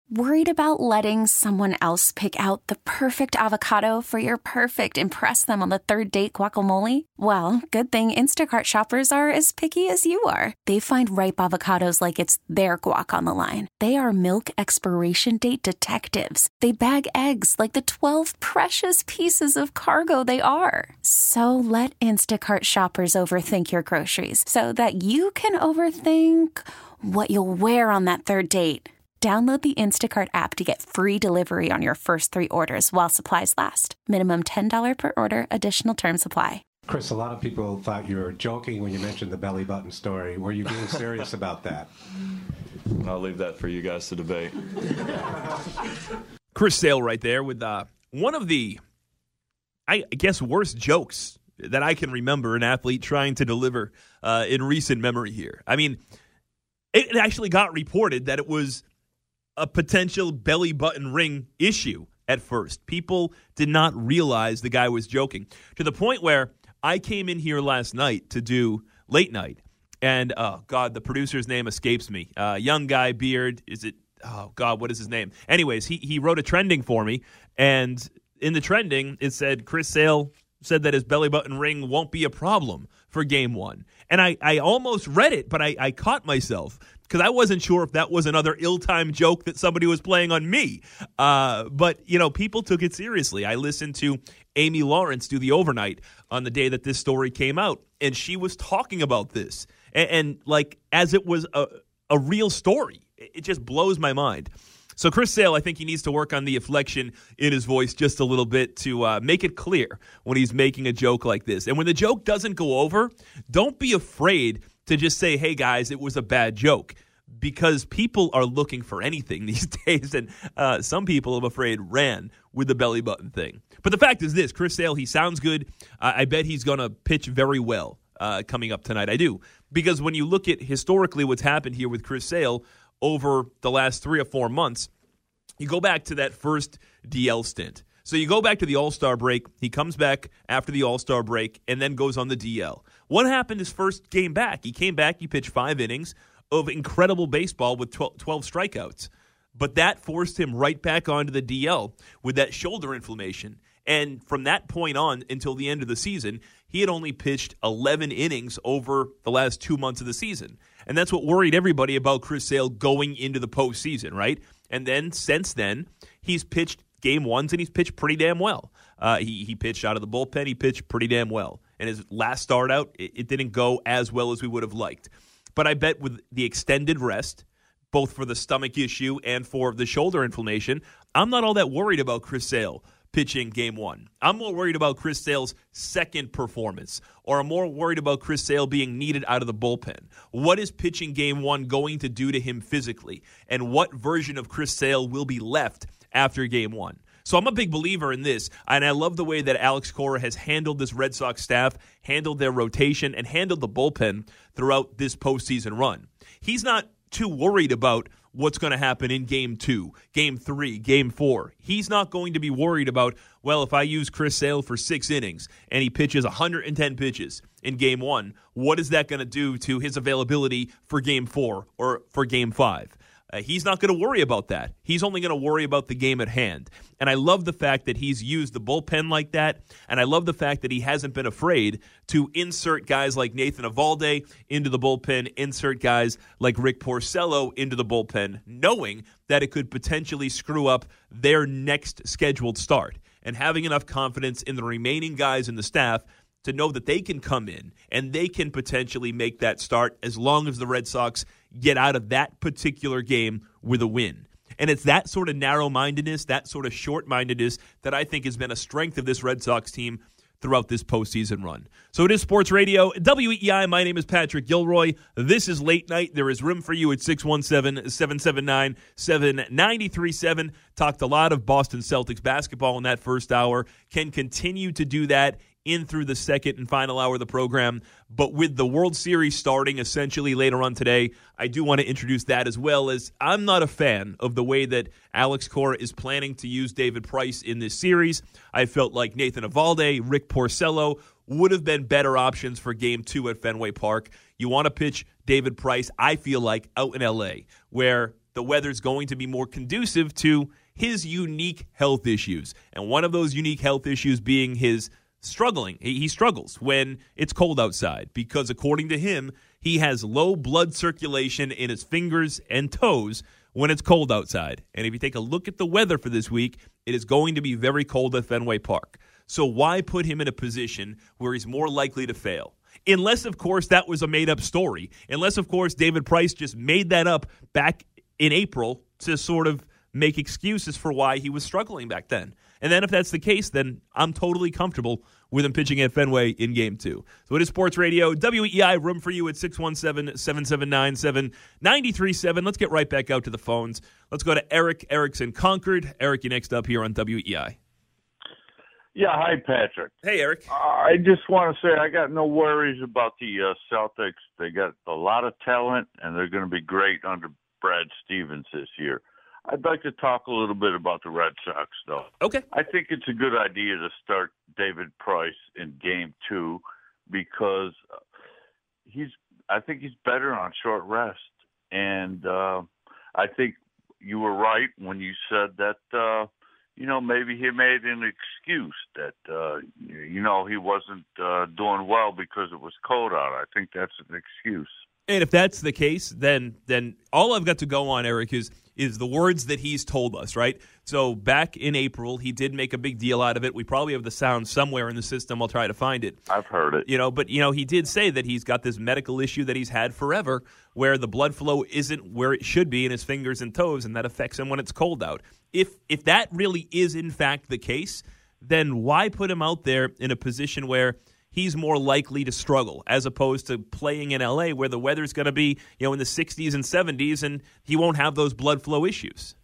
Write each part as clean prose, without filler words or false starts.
Worried about letting someone else pick out the perfect avocado for your perfect impress them on the third date guacamole? Well, good thing Instacart shoppers are as picky as you are. They find ripe avocados like it's their guac on the line. They are milk expiration date detectives. They bag eggs like the 12 precious pieces of cargo they are. So let Instacart shoppers overthink your groceries so that you can overthink what you'll wear on that third date. Download the Instacart app to get free delivery on your first 3 orders while supplies last. Minimum $10 per order. Additional terms apply. Chris, a lot of people thought you were joking when you mentioned the belly button story. Were you being serious about that? I'll leave that for you guys to debate. Chris Sale right there with one of the, I guess, worst jokes that I can remember an athlete trying to deliver in recent memory here. I mean, it actually got reported that it was a potential belly button ring issue at first. People did not realize the guy was joking, to the point where I came in here last night to do late night, and oh God, the producer's name escapes me. Young guy, beard, what is his name? Anyways, he wrote a trending for me, and in the trending, it said Chris Sale said that his belly button ring won't be a problem for Game 1. And I almost read it, but I caught myself because I wasn't sure if that was another ill-timed joke that somebody was playing on me. But, people took it seriously. I listened to Amy Lawrence do the overnight on the day that this story came out, and she was talking about this. And like, as it was a real story. It just blows my mind. So Chris Sale, I think he needs to work on the inflection in his voice just a little bit to make it clear when he's making a joke like this. And when the joke doesn't go over, don't be afraid to just say, hey, guys, it was a bad joke. Because people are looking for anything these days, and some people, I'm afraid, ran with the belly button thing. But the fact is this, Chris Sale, he sounds good. I bet he's going to pitch very well coming up tonight. I do. Because when you look at historically what's happened here with Chris Sale over the last 3 or 4 months, you go back to that first DL stint. So you go back to the All-Star break. He comes back after the All-Star break and then goes on the DL. What happened his first game back? He came back, he pitched 5 innings of incredible baseball with 12 strikeouts. But that forced him right back onto the DL with that shoulder inflammation. And from that point on until the end of the season, he had only pitched 11 innings over the last 2 months of the season. And that's what worried everybody about Chris Sale going into the postseason, right? And then, since then, he's pitched game ones and he's pitched pretty damn well. He pitched out of the bullpen. He pitched pretty damn well. And his last start out, it didn't go as well as we would have liked. But I bet with the extended rest, both for the stomach issue and for the shoulder inflammation, I'm not all that worried about Chris Sale pitching game 1. I'm more worried about Chris Sale's second performance, or I'm more worried about Chris Sale being needed out of the bullpen. What is pitching game 1 going to do to him physically, and what version of Chris Sale will be left after game 1? So I'm a big believer in this, and I love the way that Alex Cora has handled this Red Sox staff, handled their rotation, and handled the bullpen throughout this postseason run. He's not too worried about what's going to happen in Game 2, Game 3, Game 4. He's not going to be worried about, well, if I use Chris Sale for 6 innings and he pitches 110 pitches in Game 1, what is that going to do to his availability for Game 4 or for Game 5? He's not going to worry about that. He's only going to worry about the game at hand. And I love the fact that he's used the bullpen like that, and I love the fact that he hasn't been afraid to insert guys like Nathan Eovaldi into the bullpen, insert guys like Rick Porcello into the bullpen, knowing that it could potentially screw up their next scheduled start. And having enough confidence in the remaining guys in the staff to know that they can come in and they can potentially make that start as long as the Red Sox get out of that particular game with a win. And it's that sort of narrow-mindedness, that sort of short-mindedness that I think has been a strength of this Red Sox team throughout this postseason run. So it is Sports Radio, WEEI. My name is Patrick Gilroy. This is Late Night. There is room for you at 617-779-7937. Talked a lot of Boston Celtics basketball in that first hour. Can continue to do that in through the second and final hour of the program. But with the World Series starting essentially later on today, I do want to introduce that, as well as I'm not a fan of the way that Alex Cora is planning to use David Price in this series. I felt like Nathan Eovaldi, Rick Porcello would have been better options for Game 2 at Fenway Park. You want to pitch David Price, I feel like, out in L.A., where the weather's going to be more conducive to his unique health issues. And one of those unique health issues being his struggling. He struggles when it's cold outside because, according to him, he has low blood circulation in his fingers and toes when it's cold outside. And if you take a look at the weather for this week, it is going to be very cold at Fenway Park. So why put him in a position where he's more likely to fail? Unless, of course, that was a made-up story. Unless, of course, David Price just made that up back in April to sort of make excuses for why he was struggling back then. And then if that's the case, then I'm totally comfortable with him pitching at Fenway in Game 2. So it is Sports Radio, WEI, room for you at 617-779-7937. Let's get right back out to the phones. Let's go to Eric. Eric's in Concord. Eric, you next up here on WEI. Yeah, hi, Patrick. Hey, Eric. I just want to say I got no worries about the Celtics. They got a lot of talent, and they're going to be great under Brad Stevens this year. I'd like to talk a little bit about the Red Sox, though. Okay. I think it's a good idea to start David Price in Game 2 because I think he's better on short rest. And I think you were right when you said that, maybe he made an excuse that, he wasn't doing well because it was cold out. I think that's an excuse. And if that's the case, then all I've got to go on, Eric, is the words that he's told us, right? So back in April, he did make a big deal out of it. We probably have the sound somewhere in the system. I'll try to find it. I've heard it. But he did say that he's got this medical issue that he's had forever where the blood flow isn't where it should be in his fingers and toes, and that affects him when it's cold out. If that really is, in fact, the case, then why put him out there in a position where he's more likely to struggle as opposed to playing in L.A. where the weather's going to be, in the 60s and 70s, and he won't have those blood flow issues.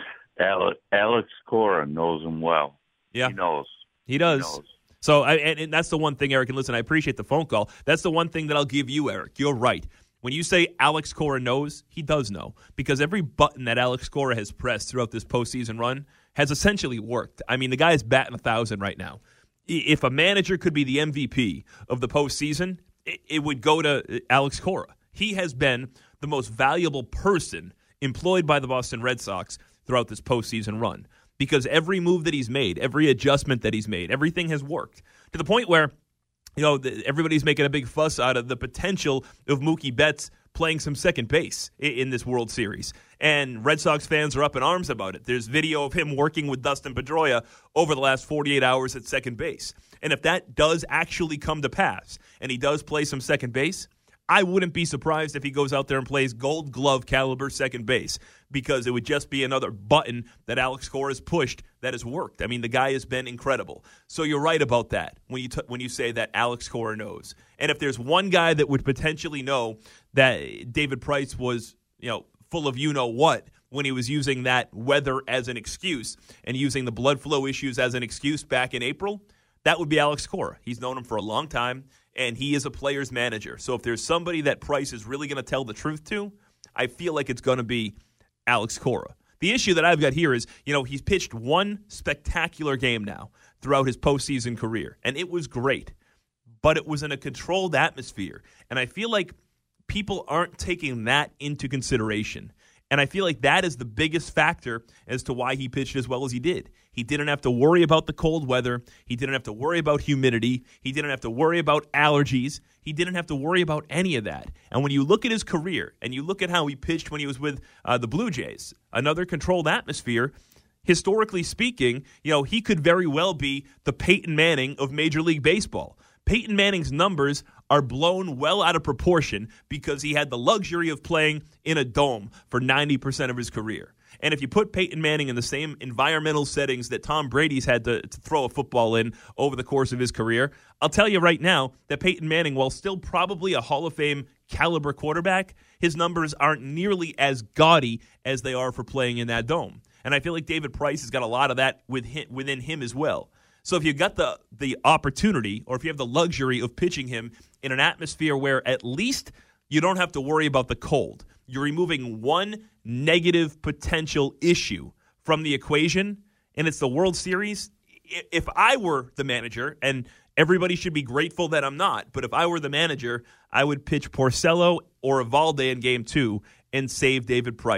Alex Cora knows him well. Yeah. He knows. He does. He knows. So, and that's the one thing, Eric, and listen, I appreciate the phone call. That's the one thing that I'll give you, Eric. You're right. When you say Alex Cora knows, he does know. Because every button that Alex Cora has pressed throughout this postseason run has essentially worked. I mean, the guy is batting 1,000 right now. If a manager could be the MVP of the postseason, it would go to Alex Cora. He has been the most valuable person employed by the Boston Red Sox throughout this postseason run because every move that he's made, every adjustment that he's made, everything has worked to the point where everybody's making a big fuss out of the potential of Mookie Betts playing some second base in this World Series. And Red Sox fans are up in arms about it. There's video of him working with Dustin Pedroia over the last 48 hours at second base. And if that does actually come to pass, and he does play some second base, I wouldn't be surprised if he goes out there and plays Gold Glove caliber second base because it would just be another button that Alex Cora has pushed that has worked. I mean, the guy has been incredible. So you're right about that when you say that Alex Cora knows. And if there's one guy that would potentially know that David Price was, full of you-know-what when he was using that weather as an excuse and using the blood flow issues as an excuse back in April, that would be Alex Cora. He's known him for a long time, and he is a player's manager. So if there's somebody that Price is really going to tell the truth to, I feel like it's going to be Alex Cora. The issue that I've got here is, he's pitched one spectacular game now throughout his postseason career, and it was great. But it was in a controlled atmosphere, and I feel like people aren't taking that into consideration. And I feel like that is the biggest factor as to why he pitched as well as he did. He didn't have to worry about the cold weather. He didn't have to worry about humidity. He didn't have to worry about allergies. He didn't have to worry about any of that. And when you look at his career and you look at how he pitched when he was with the Blue Jays, another controlled atmosphere, historically speaking, he could very well be the Peyton Manning of Major League Baseball. Peyton Manning's numbers are blown well out of proportion because he had the luxury of playing in a dome for 90% of his career. And if you put Peyton Manning in the same environmental settings that Tom Brady's had to throw a football in over the course of his career, I'll tell you right now that Peyton Manning, while still probably a Hall of Fame caliber quarterback, his numbers aren't nearly as gaudy as they are for playing in that dome. And I feel like David Price has got a lot of that within him as well. So if you've got the opportunity or if you have the luxury of pitching him in an atmosphere where at least you don't have to worry about the cold, you're removing one negative potential issue from the equation, and it's the World Series. If I were the manager, and everybody should be grateful that I'm not, but if I were the manager, I would pitch Porcello or Evalde in Game 2 and save David Price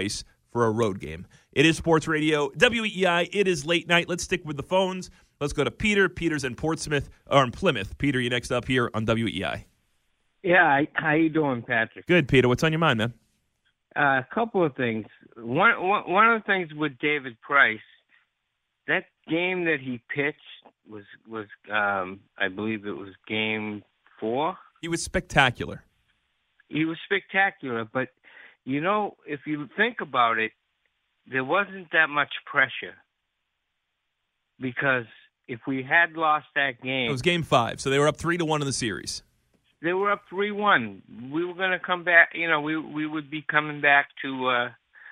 for a road game. It is Sports Radio, WEEI. It is late night. Let's stick with the phones. Let's go to Peter. Peter's in Plymouth. Peter, you next up here on WEEI. Yeah, how you doing, Patrick? Good, Peter. What's on your mind, man? A couple of things. One of the things with David Price, that game that he pitched was I believe it was Game 4. He was spectacular. He was spectacular, but if you think about it, there wasn't that much pressure because if we had lost that game, it was Game 5, so they were up 3-1 in the series. They were up 3-1. We were going to come back. We would be coming back to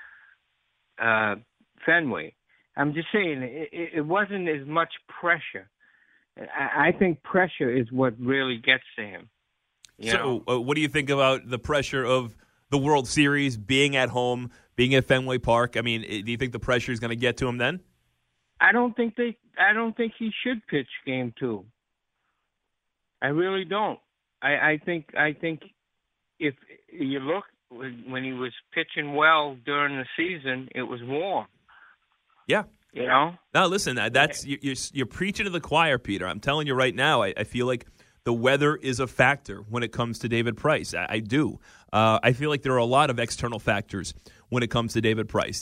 Fenway. I'm just saying it wasn't as much pressure. I think pressure is what really gets to him. So what do you think about the pressure of the World Series, being at home, being at Fenway Park? I mean, do you think the pressure is going to get to him then? I don't think he should pitch Game 2. I really don't. I think if you look when he was pitching well during the season, it was warm. Yeah. Now listen, that's you're preaching to the choir, Peter. I'm telling you right now, I feel like the weather is a factor when it comes to David Price. I do. I feel like there are a lot of external factors when it comes to David Price.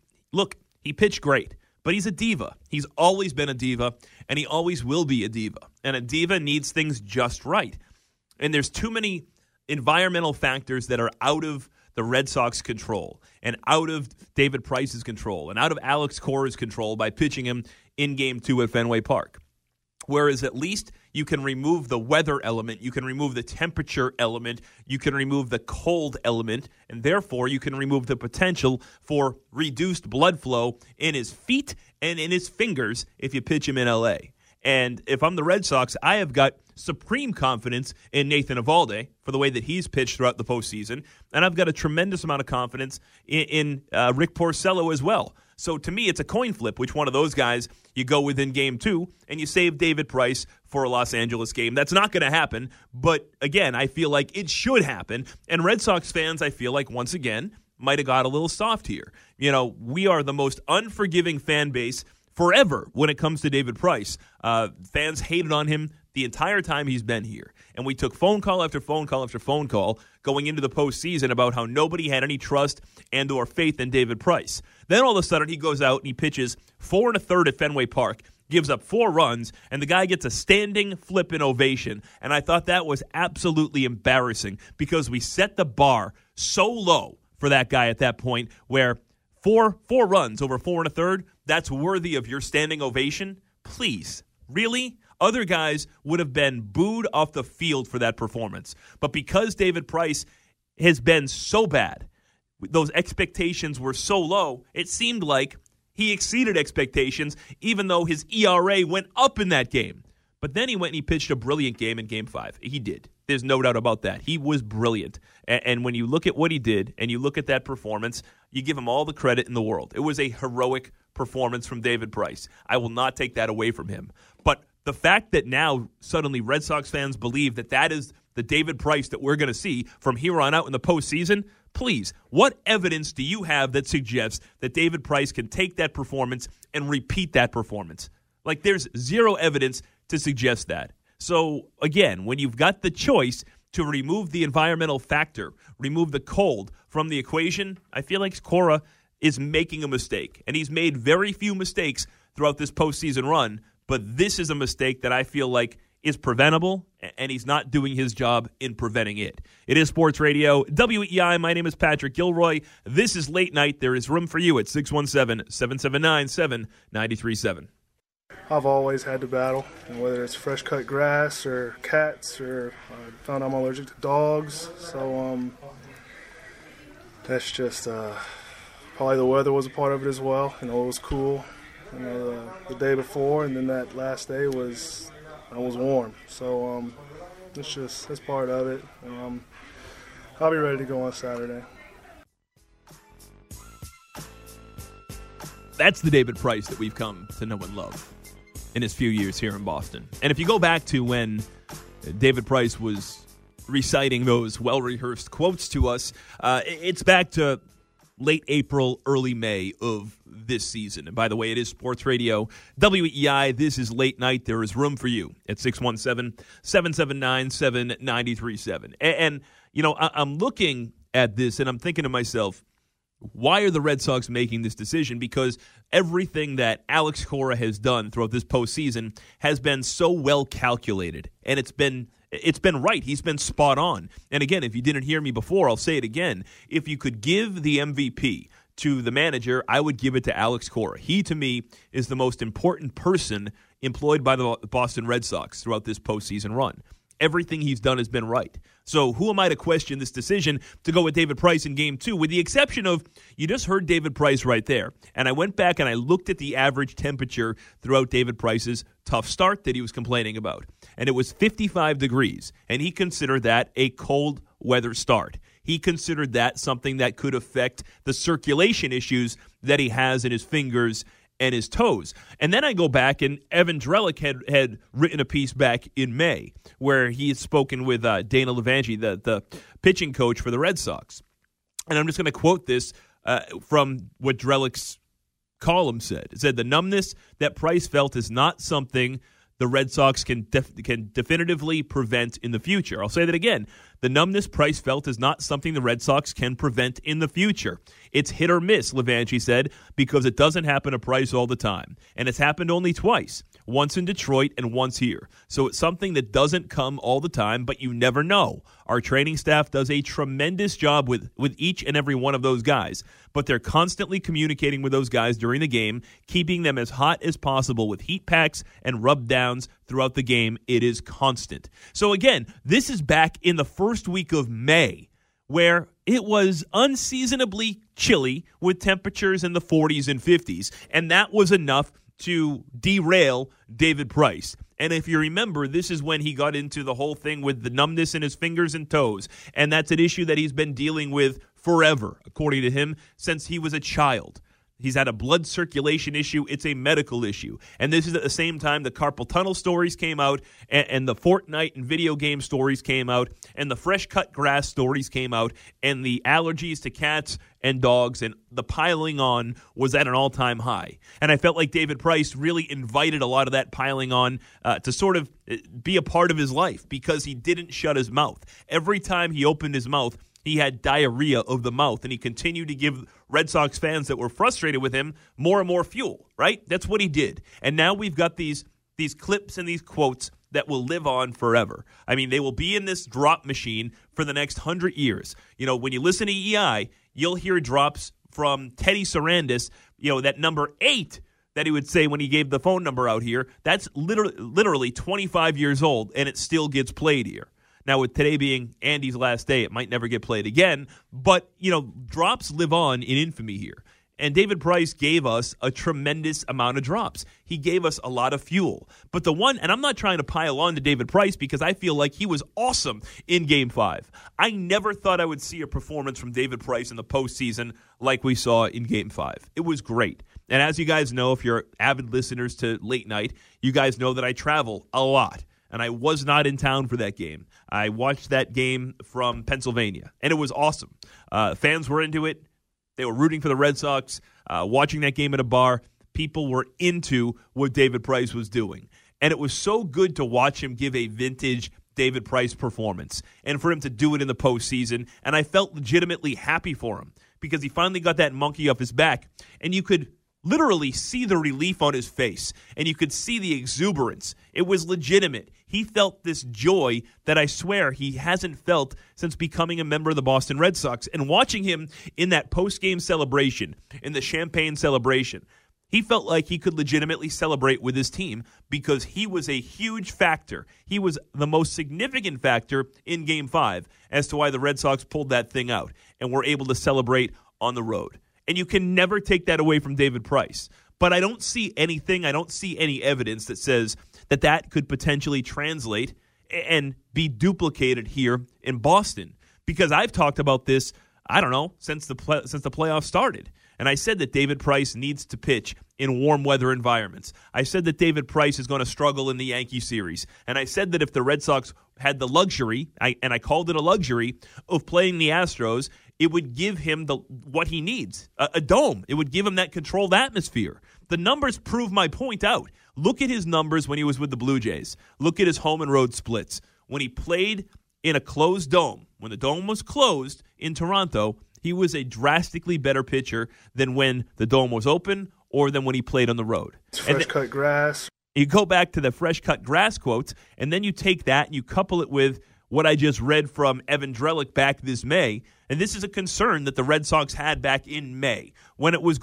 He pitched great, but he's a diva. He's always been a diva, and he always will be a diva. And a diva needs things just right. And there's too many environmental factors that are out of the Red Sox control and out of David Price's control and out of Alex Cora's control by pitching him in Game 2 at Fenway Park. Whereas at least you can remove the weather element, you can remove the temperature element, you can remove the cold element, and therefore you can remove the potential for reduced blood flow in his feet and in his fingers if you pitch him in L.A. And if I'm the Red Sox, I have got supreme confidence in Nathan Eovaldi for the way that he's pitched throughout the postseason, and I've got a tremendous amount of confidence in Rick Porcello as well. So to me, it's a coin flip which one of those guys you go with in Game 2, and you save David Price for a Los Angeles game. That's not going to happen, but again, I feel like it should happen, and Red Sox fans, I feel like, once again, might have got a little soft here. We are the most unforgiving fan base forever when it comes to David Price. Fans hated on him the entire time he's been here. And we took phone call after phone call after phone call going into the postseason about how nobody had any trust and or faith in David Price. Then all of a sudden he goes out and he pitches 4 1/3 at Fenway Park, gives up 4 runs, and the guy gets a standing flipping ovation. And I thought that was absolutely embarrassing because we set the bar so low for that guy at that point where four runs over 4 1/3, that's worthy of your standing ovation? Please. Really? Other guys would have been booed off the field for that performance. But because David Price has been so bad, those expectations were so low, it seemed like he exceeded expectations even though his ERA went up in that game. But then he went and he pitched a brilliant game in Game 5. He did. There's no doubt about that. He was brilliant. And when you look at what he did and you look at that performance, you give him all the credit in the world. It was a heroic performance from David Price. I will not take that away from him. But the fact that now suddenly Red Sox fans believe that is the David Price that we're going to see from here on out in the postseason, please, what evidence do you have that suggests that David Price can take that performance and repeat that performance? Like, there's zero evidence to suggest that. So, again, when you've got the choice to remove the environmental factor, remove the cold from the equation, I feel like Cora is making a mistake. And he's made very few mistakes throughout this postseason run, but this is a mistake that I feel like is preventable, and he's not doing his job in preventing it. It is Sports Radio, WEEI. My name is Patrick Gilroy. This is Late Night. There is room for you at 617-779-7937. I've always had to battle, whether it's fresh-cut grass or cats, or I found I'm allergic to dogs. So that's just probably the weather was a part of it as well. It was cool. The day before, and then that last day was warm. So that's part of it. I'll be ready to go on Saturday. That's the David Price that we've come to know and love in his few years here in Boston. And if you go back to when David Price was reciting those well-rehearsed quotes to us, it's back to late April, early May of this season. And by the way, it is Sports Radio WEEI. This is Late Night. There is room for you at 617-779-7937. And you know, I'm looking at this and I'm thinking to myself, why are the Red Sox making this decision? Because everything that Alex Cora has done throughout this postseason has been so well calculated, and it's been right. He's been spot on. And again, if you didn't hear me before, I'll say it again. If you could give the MVP to the manager, I would give it to Alex Cora. He, to me, is the most important person employed by the Boston Red Sox throughout this postseason run. Everything he's done has been right. So who am I to question this decision to go with David Price in Game 2? With the exception of, you just heard David Price right there. And I went back and I looked at the average temperature throughout David Price's tough start that he was complaining about. And it was 55 degrees. And he considered that a cold weather start. He considered that something that could affect the circulation issues that he has in his fingers and his toes. And then I go back, and Evan Drellich had written a piece back in May where he had spoken with Dana Levangie, the pitching coach for the Red Sox. And I'm just going to quote this from what Drellich's column said. It said, "The numbness that Price felt is not something the Red Sox can definitively prevent in the future." I'll say that again. The numbness Price felt is not something the Red Sox can prevent in the future. It's hit or miss, Levangie said, because it doesn't happen to Price all the time. And it's happened only twice, once in Detroit and once here. So it's something that doesn't come all the time, but you never know. Our training staff does a tremendous job with each and every one of those guys, but they're constantly communicating with those guys during the game, keeping them as hot as possible with heat packs and rub downs throughout the game. It is constant. So again, this is back in the first week of May, where it was unseasonably chilly with temperatures in the 40s and 50s, and that was enough to derail David Price. And if you remember, this is when he got into the whole thing with the numbness in his fingers and toes, and that's an issue that he's been dealing with forever, according to him, since he was a child. He's had a blood circulation issue. It's a medical issue. And this is at the same time the carpal tunnel stories came out, and the Fortnite and video game stories came out, and the fresh cut grass stories came out, and the allergies to cats and dogs, and the piling on was at an all-time high. And I felt like David Price really invited a lot of that piling on to sort of be a part of his life, because he didn't shut his mouth. Every time he opened his mouth, he had diarrhea of the mouth, and he continued to give Red Sox fans that were frustrated with him more and more fuel, right? That's what he did. And now we've got these clips and these quotes that will live on forever. I mean, they will be in this drop machine for the next 100 years. You know, when you listen to EI, you'll hear drops from Teddy Sarandis, you know, that number 8 that he would say when he gave the phone number out here. That's literally 25 years old, and it still gets played here. Now, with today being Andy's last day, it might never get played again. But, you know, drops live on in infamy here. And David Price gave us a tremendous amount of drops. He gave us a lot of fuel. But the one, and I'm not trying to pile on to David Price because I feel like he was awesome in Game 5. I never thought I would see a performance from David Price in the postseason like we saw in Game 5. It was great. And as you guys know, if you're avid listeners to Late Night, you guys know that I travel a lot. And I was not in town for that game. I watched that game from Pennsylvania, and it was awesome. Fans were into it. They were rooting for the Red Sox, watching that game at a bar. People were into what David Price was doing. And it was so good to watch him give a vintage David Price performance and for him to do it in the postseason. And I felt legitimately happy for him because he finally got that monkey off his back. And you could literally see the relief on his face, and you could see the exuberance. It was legitimate. He felt this joy that I swear he hasn't felt since becoming a member of the Boston Red Sox. And watching him in that post-game celebration, in the champagne celebration, he felt like he could legitimately celebrate with his team because he was a huge factor. He was the most significant factor in Game 5 as to why the Red Sox pulled that thing out and were able to celebrate on the road. And you can never take that away from David Price. But I don't see anything, I don't see any evidence that says that that could potentially translate and be duplicated here in Boston. Because I've talked about this, I don't know, since the playoffs started. And I said that David Price needs to pitch in warm weather environments. I said that David Price is going to struggle in the Yankee series. And I said that if the Red Sox had the luxury, and I called it a luxury, of playing the Astros it would give him what he needs, a dome. It would give him that controlled atmosphere. The numbers prove my point out. Look at his numbers when he was with the Blue Jays. Look at his home and road splits. When he played in a closed dome, when the dome was closed in Toronto, he was a drastically better pitcher than when the dome was open or than when he played on the road. It's fresh-cut grass. You go back to the fresh-cut grass quotes, and then you take that and you couple it with what I just read from Evan Drellich back this May, and this is a concern that the Red Sox had back in May when it was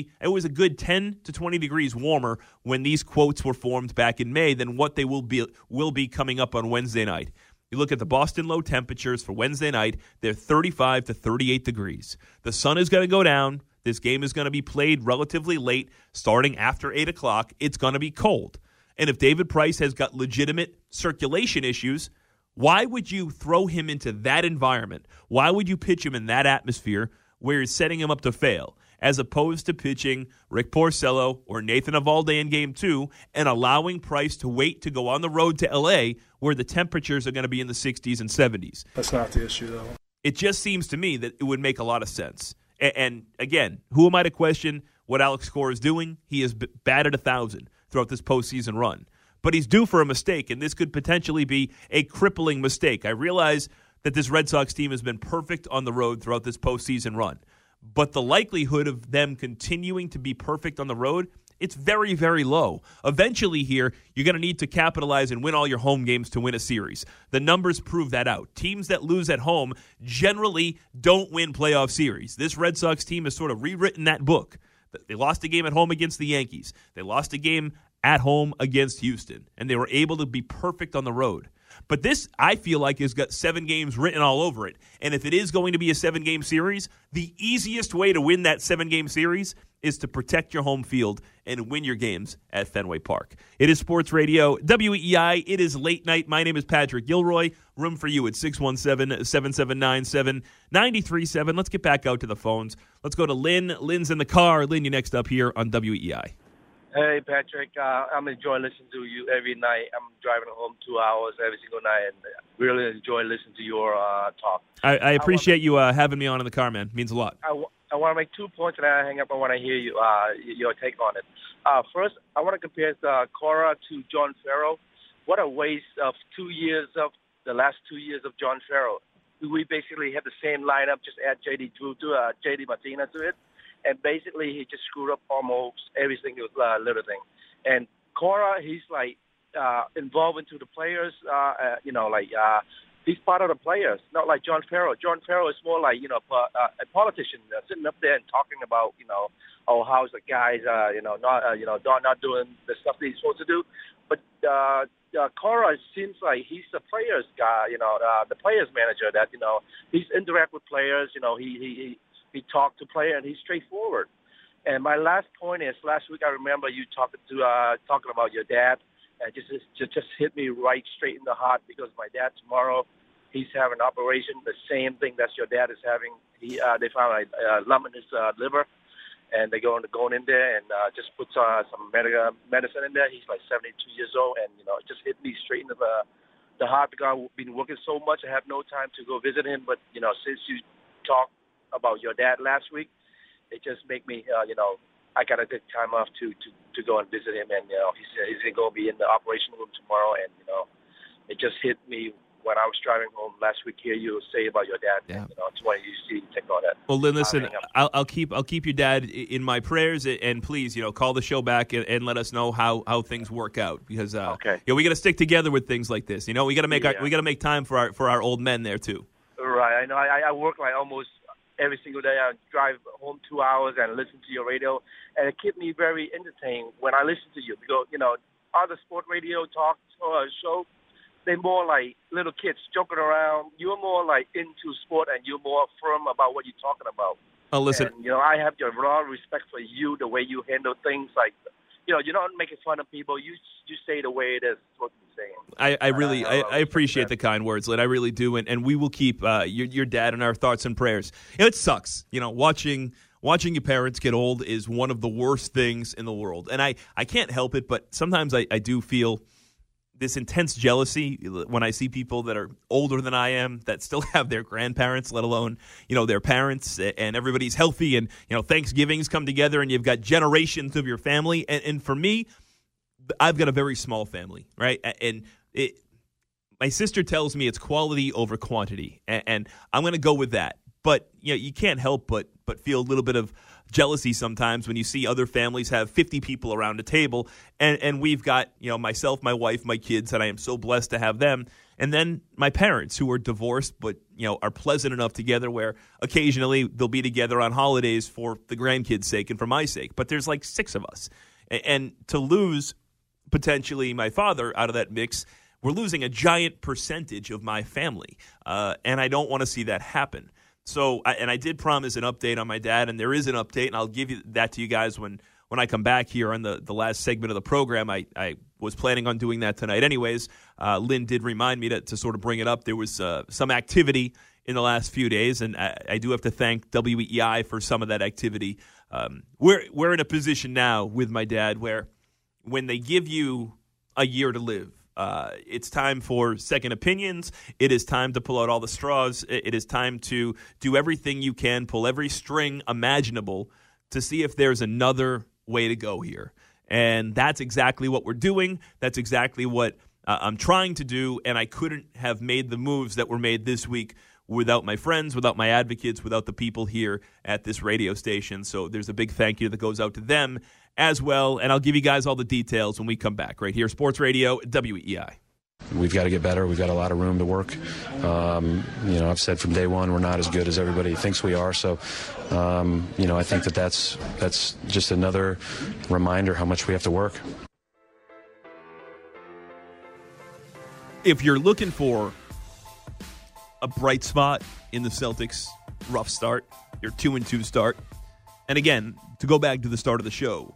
a good 10 to 20 degrees warmer when these quotes were formed back in May than what they will be coming up on Wednesday night. You look at the Boston low temperatures for Wednesday night, they're 35 to 38 degrees. The sun is going to go down. This game is going to be played relatively late, starting after 8 o'clock. It's going to be cold. And if David Price has got legitimate circulation issues, why would you throw him into that environment? Why would you pitch him in that atmosphere where you're setting him up to fail, as opposed to pitching Rick Porcello or Nathan Eovaldi in Game 2 and allowing Price to wait to go on the road to L.A. where the temperatures are going to be in the 60s and 70s? That's not the issue, though. It just seems to me that it would make a lot of sense. And again, who am I to question what Alex Cora is doing? He has batted 1,000 throughout this postseason run. But he's due for a mistake, and this could potentially be a crippling mistake. I realize that this Red Sox team has been perfect on the road throughout this postseason run. But the likelihood of them continuing to be perfect on the road, it's very, very low. Eventually here, you're going to need to capitalize and win all your home games to win a series. The numbers prove that out. Teams that lose at home generally don't win playoff series. This Red Sox team has sort of rewritten that book. They lost a game at home against the Yankees. They lost a game at home against Houston, and they were able to be perfect on the road. But this, I feel like, has got 7 games written all over it. And if it is going to be a 7-game series, the easiest way to win that 7-game series is to protect your home field and win your games at Fenway Park. It is Sports Radio WEEI. It is late night. My name is Patrick Gilroy. Room for you at 617-779-7937. Let's get back out to the phones. Let's go to Lynn. Lynn's in the car. Lynn, you're next up here on WEEI. Hey, Patrick. I'm enjoying listening to you every night. I'm driving home 2 hours every single night and really enjoy listening to your talk. I appreciate you having me on in the car, man. It means a lot. I want to make 2 points, and then I hang up. I want to hear you your take on it. First, I want to compare Cora to John Farrell. What a waste of 2 years of the last 2 years of John Farrell. We basically had the same lineup, just add J.D. Martinez to it. And basically, he just screwed up almost every single little thing. And Cora, he's like involved into the players. He's part of the players, not like John Farrell. John Farrell is more like a politician sitting up there and talking about how's the guys not doing the stuff that he's supposed to do. But Cora seems like he's the players guy, the players manager that he's interact with players. He talked to players, and he's straightforward. And my last point is, last week I remember you talking about your dad, and just hit me right straight in the heart, because my dad tomorrow, he's having an operation, the same thing that your dad is having. They found a lump in his liver, and they're going in there and just put some medicine in there. He's like 72 years old, and it just hit me straight into the heart, because I've been working so much, I have no time to go visit him. But since you talked about your dad last week, it just make me I got a good time off to go and visit him, and he's going to be in the operation room tomorrow, and it just hit me when I was driving home last week. Hear you say about your dad. Yeah. It's why you see take all that. Well, Lynn, listen, I'll keep your dad in my prayers, and please call the show back and let us know how things work out, because okay. We got to stick together with things like this. We got to make time for our old men there too. Right. I know. I work like almost every single day. I drive home 2 hours and listen to your radio, and it keeps me very entertained when I listen to you, because other sport radio talk show, they're more like little kids joking around. You're more like into sport, and you're more firm about what you're talking about. Oh, listen. And, I have your raw respect for you, the way you handle things. Like, you're not making fun of people. You say the way it is. What you're saying. I appreciate the kind words, Lynn. I really do, and we will keep your dad in our thoughts and prayers. It sucks, watching your parents get old is one of the worst things in the world, and I can't help it, but sometimes I do feel this intense jealousy when I see people that are older than I am that still have their grandparents, let alone, their parents, and everybody's healthy, and, Thanksgivings come together and you've got generations of your family. And for me, I've got a very small family, right? And my sister tells me it's quality over quantity, and I'm going to go with that. But you can't help but feel a little bit of jealousy sometimes when you see other families have 50 people around a table, and we've got myself, my wife, my kids, and I am so blessed to have them. And then my parents, who are divorced but are pleasant enough together where occasionally they'll be together on holidays for the grandkids' sake and for my sake. But there's like 6 of us, and to lose potentially my father out of that mix, we're losing a giant percentage of my family, and I don't want to see that happen. So, I did promise an update on my dad, and there is an update, and I'll give that to you guys when I come back here on the last segment of the program. I was planning on doing that tonight anyways. Lynn did remind me to sort of bring it up. There was some activity in the last few days, and I do have to thank WEEI for some of that activity. We're in a position now with my dad where when they give you a year to live, it's time for second opinions. It is time to pull out all the straws. It is time to do everything you can, pull every string imaginable to see if there's another way to go here. And that's exactly what we're doing. That's exactly what I'm trying to do. And I couldn't have made the moves that were made this week without my friends, without my advocates, without the people here at this radio station. So there's a big thank you that goes out to them as well. And I'll give you guys all the details when we come back right here. Sports Radio, WEEI. We've got to get better. We've got a lot of room to work. I've said from day one we're not as good as everybody thinks we are. So, I think that's just another reminder how much we have to work. If you're looking for a bright spot in the Celtics' rough start, your 2-2 start, and again, to go back to the start of the show,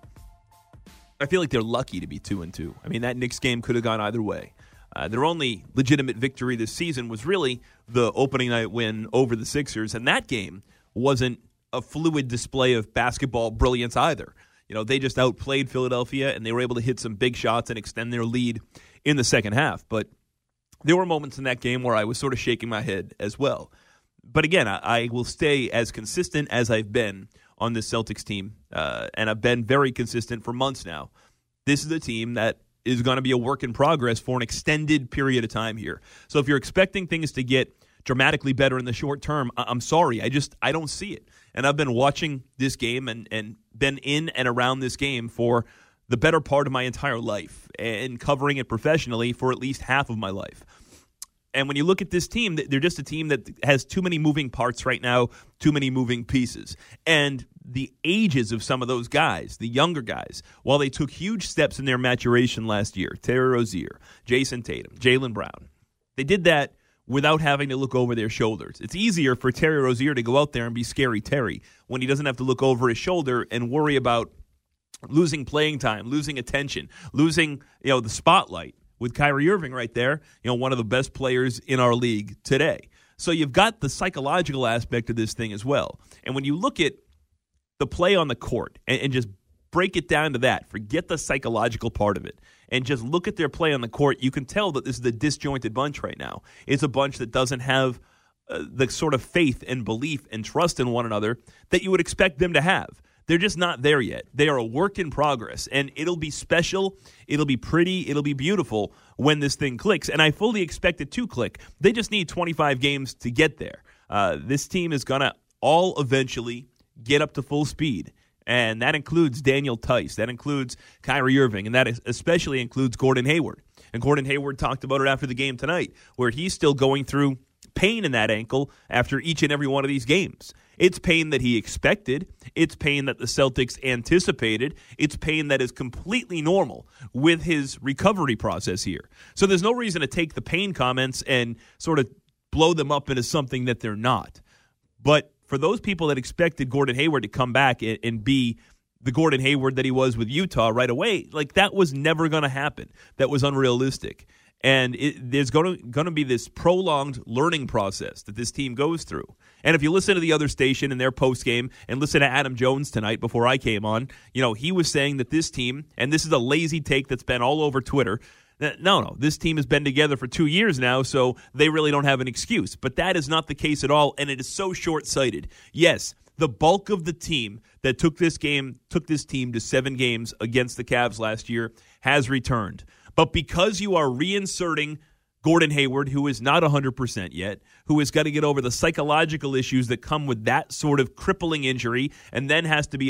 I feel like they're lucky to be 2-2. I mean, that Knicks game could have gone either way. Their only legitimate victory this season was really the opening night win over the Sixers, and that game wasn't a fluid display of basketball brilliance either. They just outplayed Philadelphia, and they were able to hit some big shots and extend their lead in the second half. But there were moments in that game where I was sort of shaking my head as well. But again, I will stay as consistent as I've been on this Celtics team, and I've been very consistent for months now. This is a team that is going to be a work in progress for an extended period of time here. So if you're expecting things to get dramatically better in the short term, I'm sorry. I don't see it. And I've been watching this game and been in and around this game for the better part of my entire life and covering it professionally for at least half of my life. And when you look at this team, they're just a team that has too many moving parts right now, too many moving pieces. And the ages of some of those guys, the younger guys, while they took huge steps in their maturation last year, Terry Rozier, Jason Tatum, Jaylen Brown, they did that without having to look over their shoulders. It's easier for Terry Rozier to go out there and be scary Terry when he doesn't have to look over his shoulder and worry about losing playing time, losing attention, losing the spotlight. With Kyrie Irving right there, one of the best players in our league today. So you've got the psychological aspect of this thing as well. And when you look at the play on the court and just break it down to that, forget the psychological part of it, and just look at their play on the court, you can tell that this is a disjointed bunch right now. It's a bunch that doesn't have the sort of faith and belief and trust in one another that you would expect them to have. They're just not there yet. They are a work in progress, and it'll be special, it'll be pretty, it'll be beautiful when this thing clicks, and I fully expect it to click. They just need 25 games to get there. This team is going to all eventually get up to full speed, and that includes Daniel Tice, that includes Kyrie Irving, and that especially includes Gordon Hayward. And Gordon Hayward talked about it after the game tonight, where he's still going through pain in that ankle after each and every one of these games. It's pain that he expected. It's pain that the Celtics anticipated. It's pain that is completely normal with his recovery process here. So there's no reason to take the pain comments and sort of blow them up into something that they're not. But for those people that expected Gordon Hayward to come back and be the Gordon Hayward that he was with Utah right away, like that was never going to happen. That was unrealistic. And there's going to be this prolonged learning process that this team goes through. And if you listen to the other station in their postgame and listen to Adam Jones tonight before I came on, he was saying that this team, and this is a lazy take that's been all over Twitter, No. This team has been together for 2 years now, so they really don't have an excuse. But that is not the case at all, and it is so short-sighted. Yes, the bulk of the team that took this team to 7 games against the Cavs last year has returned. But because you are reinserting Gordon Hayward, who is not 100% yet, who has got to get over the psychological issues that come with that sort of crippling injury, and then has to be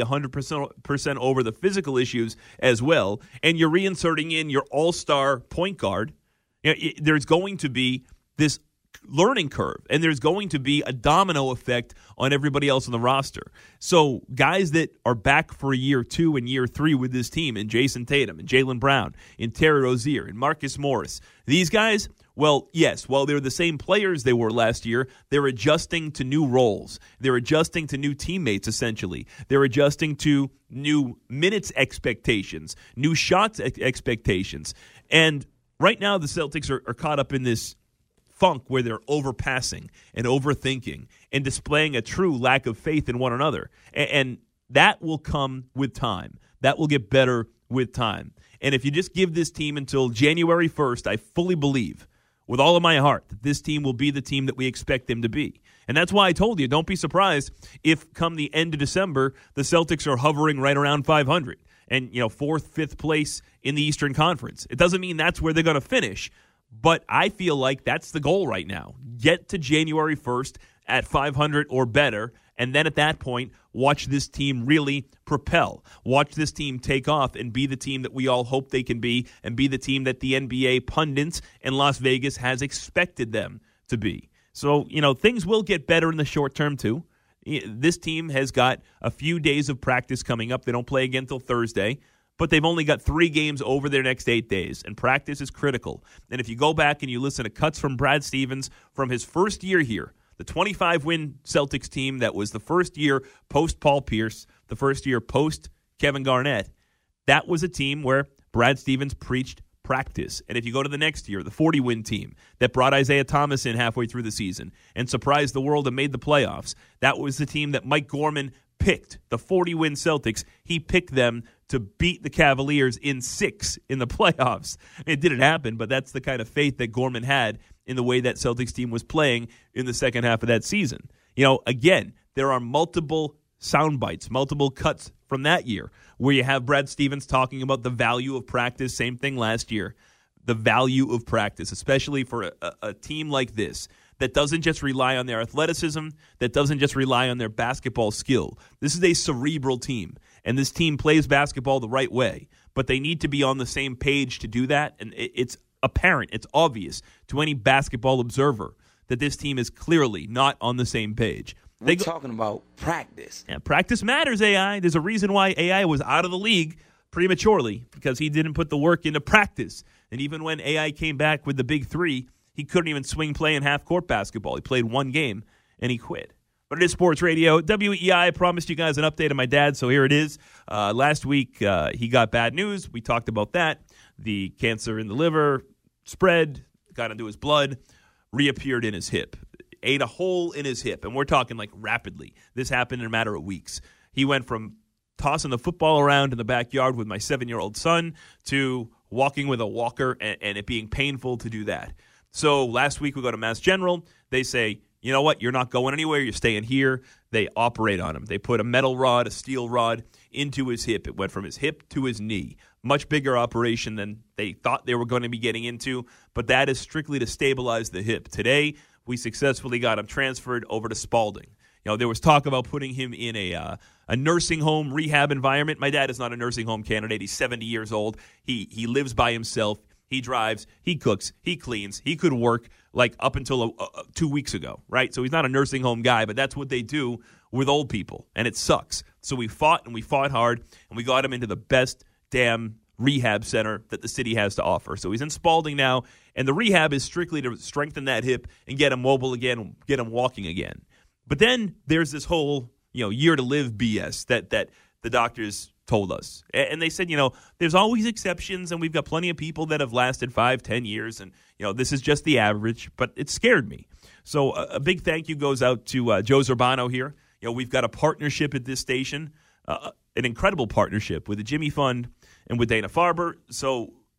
100% over the physical issues as well, and you're reinserting in your all-star point guard, there's going to be this learning curve, and there's going to be a domino effect on everybody else on the roster. So guys that are back for year 2 and year 3 with this team, and Jason Tatum, and Jaylen Brown, and Terry Rozier, and Marcus Morris, these guys, well, yes, while they're the same players they were last year, they're adjusting to new roles. They're adjusting to new teammates, essentially. They're adjusting to new minutes expectations, new shots expectations. And right now the Celtics are caught up in this funk where they're overpassing and overthinking and displaying a true lack of faith in one another. And that will come with time. That will get better with time. And if you just give this team until January 1st, I fully believe with all of my heart that this team will be the team that we expect them to be. And that's why I told you, don't be surprised if come the end of December, the Celtics are hovering right around 500 and, 4th, 5th place in the Eastern Conference. It doesn't mean that's where they're going to finish, but I feel like that's the goal right now. Get to January 1st at 500 or better, and then at that point, watch this team really propel. Watch this team take off and be the team that we all hope they can be, and be the team that the NBA pundits in Las Vegas has expected them to be. So, things will get better in the short term, too. This team has got a few days of practice coming up. They don't play again until Thursday, but they've only got 3 games over their next 8 days, and practice is critical. And if you go back and you listen to cuts from Brad Stevens from his first year here, the 25-win Celtics team that was the first year post-Paul Pierce, the first year post-Kevin Garnett, that was a team where Brad Stevens preached practice. And if you go to the next year, the 40-win team that brought Isaiah Thomas in halfway through the season and surprised the world and made the playoffs, that was the team that Mike Gorman picked, the 40-win Celtics. He picked them to beat the Cavaliers in 6 in the playoffs. It didn't happen, but that's the kind of faith that Gorman had in the way that Celtics team was playing in the second half of that season. Again, there are multiple sound bites, multiple cuts from that year where you have Brad Stevens talking about the value of practice, same thing last year, the value of practice, especially for a team like this that doesn't just rely on their athleticism, that doesn't just rely on their basketball skill. This is a cerebral team, and this team plays basketball the right way, but they need to be on the same page to do that, and it's apparent, it's obvious to any basketball observer that this team is clearly not on the same page. We're talking about practice. Yeah, practice matters, AI. There's a reason why AI was out of the league prematurely, because he didn't put the work into practice. And even when AI came back with the big 3, he couldn't even swing play in half-court basketball. He played 1 game, and he quit. But it is Sports Radio. WEI, I promised you guys an update on my dad, so here it is. Last week, he got bad news. We talked about that. The cancer in the liver spread, got into his blood, reappeared in his hip, ate a hole in his hip, and we're talking like rapidly. This happened in a matter of weeks. He went from tossing the football around in the backyard with my 7-year-old son to walking with a walker and it being painful to do that. So last week we go to Mass General. They say, you know what, you're not going anywhere. You're staying here. They operate on him. They put a metal rod, a steel rod into his hip. It went from his hip to his knee. Much bigger operation than they thought they were going to be getting into, but that is strictly to stabilize the hip. Today, we successfully got him transferred over to Spalding. There was talk about putting him in a nursing home rehab environment. My dad is not a nursing home candidate. He's 70 years old. He lives by himself. He drives, he cooks, he cleans. He could work like up until 2 weeks ago, right? So he's not a nursing home guy, but that's what they do with old people, and it sucks. So we fought, and we fought hard, and we got him into the best damn rehab center that the city has to offer. So he's in Spalding now, and the rehab is strictly to strengthen that hip and get him mobile again, get him walking again. But then there's this whole year to live BS that the doctors told us. And they said, there's always exceptions, and we've got plenty of people that have lasted 5-10 years, and, this is just the average, but it scared me. So a big thank you goes out to Joe Zurbano here. We've got a partnership at this station, an incredible partnership with the Jimmy Fund and with Dana-Farber. So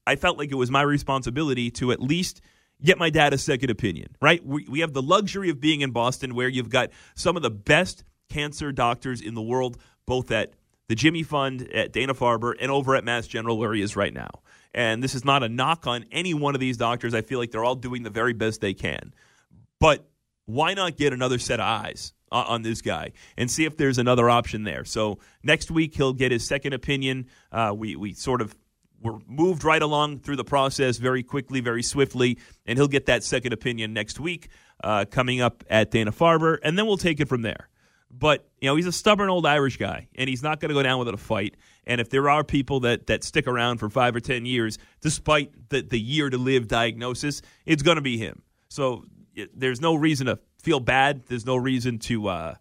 I felt like it was my responsibility to at least get my dad a second opinion, right? We have the luxury of being in Boston where you've got some of the best cancer doctors in the world, both at the Jimmy Fund, at Dana-Farber, and over at Mass General where he is right now. And this is not a knock on any one of these doctors. I feel like they're all doing the very best they can. But why not get another set of eyes on this guy and see if there's another option there? So next week he'll get his second opinion. We sort of were moved right along through the process very quickly, very swiftly, and he'll get that second opinion next week coming up at Dana-Farber, and then we'll take it from there. But, he's a stubborn old Irish guy, and he's not going to go down without a fight. And if there are people that stick around for 5 or 10 years, despite the year-to-live diagnosis, it's going to be him. So there's no reason to feel bad. There's no reason to,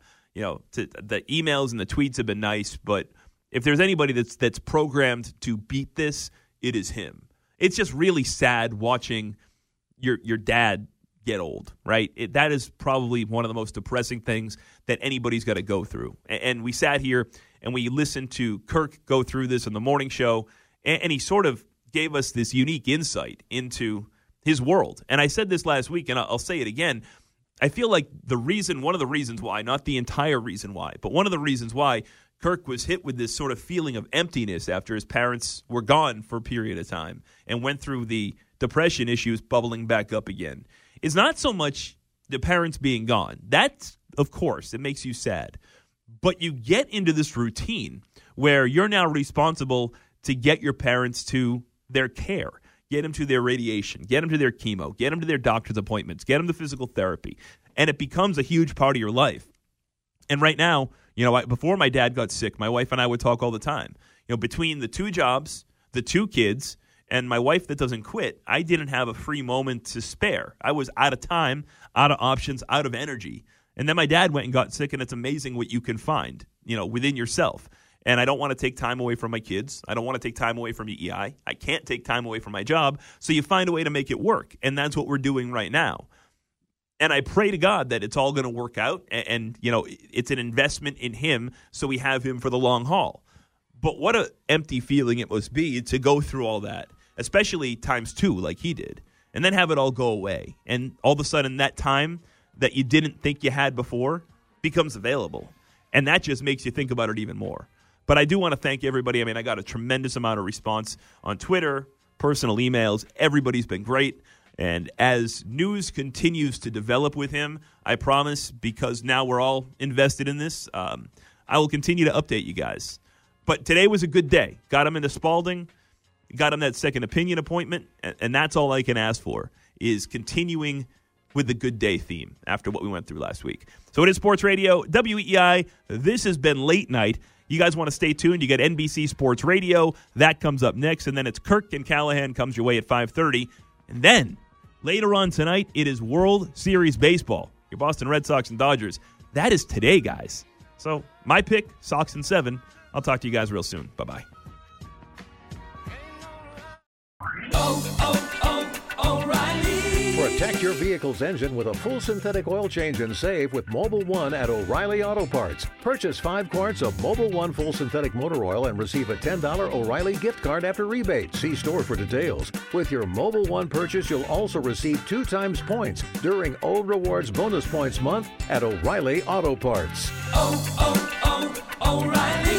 the emails and the tweets have been nice, but if there's anybody that's programmed to beat this, it is him. It's just really sad watching your dad get old, right? That is probably one of the most depressing things that anybody's got to go through. And we sat here and we listened to Kirk go through this on the morning show, and he sort of gave us this unique insight into his world. And I said this last week, and I'll say it again. I feel like one of the reasons why, not the entire reason why, but one of the reasons why Kirk was hit with this sort of feeling of emptiness after his parents were gone for a period of time and went through the depression issues bubbling back up again. It's not so much the parents being gone. That's, of course, it makes you sad. But you get into this routine where you're now responsible to get your parents to their care, get them to their radiation, get them to their chemo, get them to their doctor's appointments, get them to physical therapy. And it becomes a huge part of your life. And right now, before my dad got sick, my wife and I would talk all the time. Between the 2 jobs, the 2 kids, and my wife that doesn't quit, I didn't have a free moment to spare. I was out of time, out of options, out of energy. And then my dad went and got sick, and it's amazing what you can find, within yourself. And I don't want to take time away from my kids. I don't want to take time away from EEI. I can't take time away from my job. So you find a way to make it work. And that's what we're doing right now. And I pray to God that it's all going to work out. And it's an investment in him, so we have him for the long haul. But what an empty feeling it must be to go through all that, especially times 2 like he did, and then have it all go away. And all of a sudden that time that you didn't think you had before becomes available. And that just makes you think about it even more. But I do want to thank everybody. I got a tremendous amount of response on Twitter, personal emails. Everybody's been great. And as news continues to develop with him, I promise, because now we're all invested in this, I will continue to update you guys. But today was a good day. Got him into Spalding, got him that second opinion appointment, and that's all I can ask for, is continuing with the good day theme after what we went through last week. So it is Sports Radio, WEEI. This has been Late Night. You guys want to stay tuned. You get NBC Sports Radio. That comes up next, and then it's Kirk and Callahan comes your way at 5:30. And then later on tonight, it is World Series Baseball. Your Boston Red Sox and Dodgers. That is today, guys. So my pick, Sox in 7. I'll talk to you guys real soon. Bye-bye. O'Reilly. Protect your vehicle's engine with a full synthetic oil change and save with Mobil 1 at O'Reilly Auto Parts. Purchase 5 quarts of Mobil 1 full synthetic motor oil and receive a $10 O'Reilly gift card after rebate. See store for details. With your Mobil 1 purchase, you'll also receive 2 times points during O Rewards Bonus Points Month at O'Reilly Auto Parts. O'Reilly.